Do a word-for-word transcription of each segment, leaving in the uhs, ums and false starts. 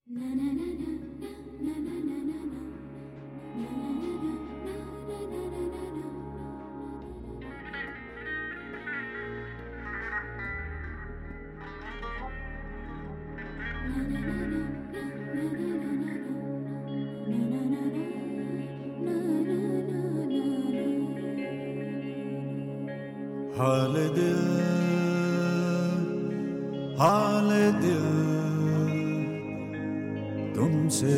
हाल दिल हाल दिल तुमसे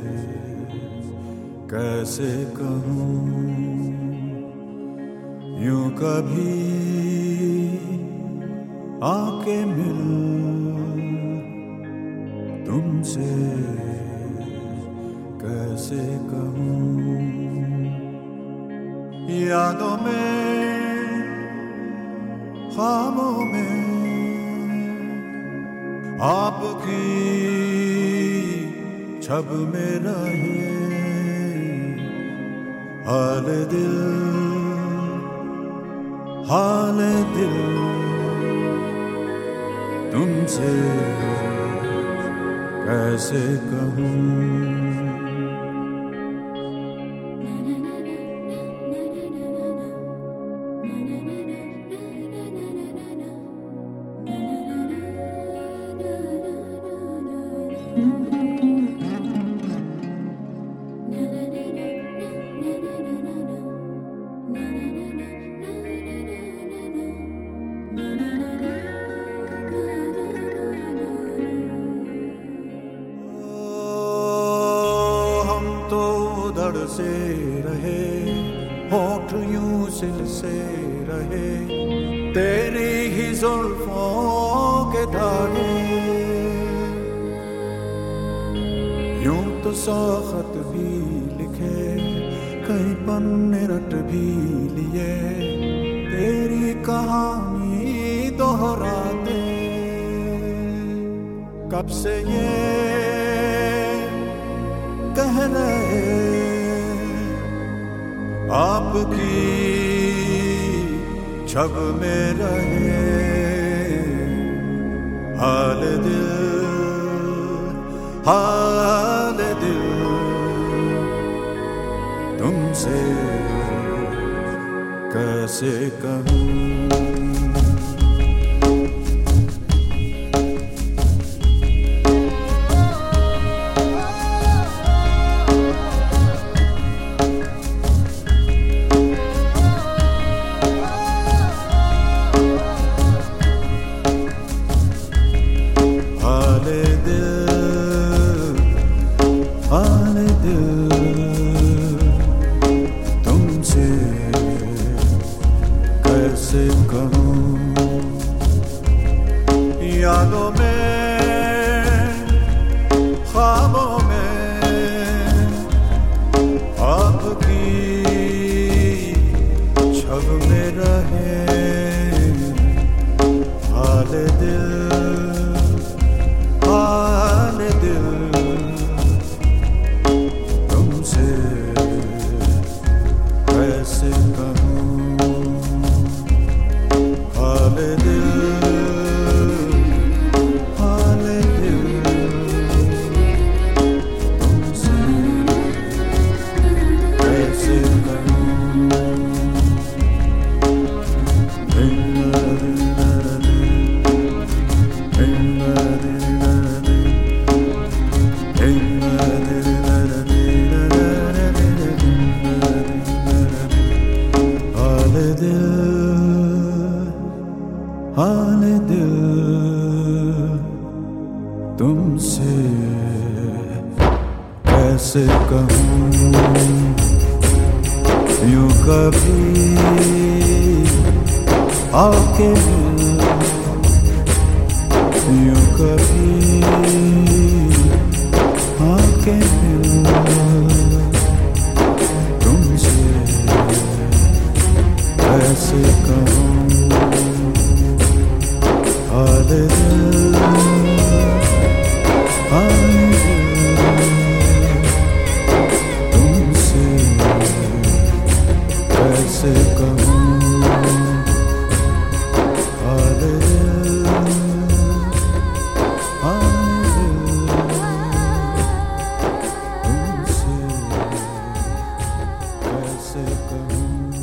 कैसे कहूँ, यूं कभी आके मिल तुमसे कैसे कहूँ। यादों में ख्वाबों में आपकी छब में रहे हाल दिल हाल दिल तुमसे कैसे कहूँ। से रहे होठ यूं सिल से रहे तेरी ही जुल्फों के धागे, यूं तो सौ खत भी लिखे कई पन्ने रट भी लिए तेरी कहानी दोहराते। कब से ये कह रहे आपकी छब में रहे हाल दिल हाल दिल तुमसे कैसे कहूँ। यादों में ख्वाबों में आपकी छब में रहे हाल दिल हाल दिल तुमसे कैसे कहूँ। हाल दिल हाल दिल तुमसे कैसे कहूँ, यूं कभी आके मिल यूं कभी आके मिल तुमसे कैसे कहूँ। हाल दिल हाल दिल तुमसे कैसे कहूँ। हाल दिल हाल दिल किसे कहूँ।